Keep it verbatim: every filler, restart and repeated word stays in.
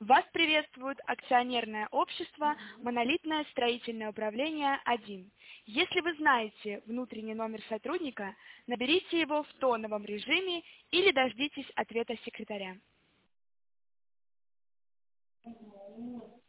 Вас приветствует акционерное общество «Монолитное строительное управление один». Если вы знаете внутренний номер сотрудника, наберите его в тоновом режиме или дождитесь ответа секретаря.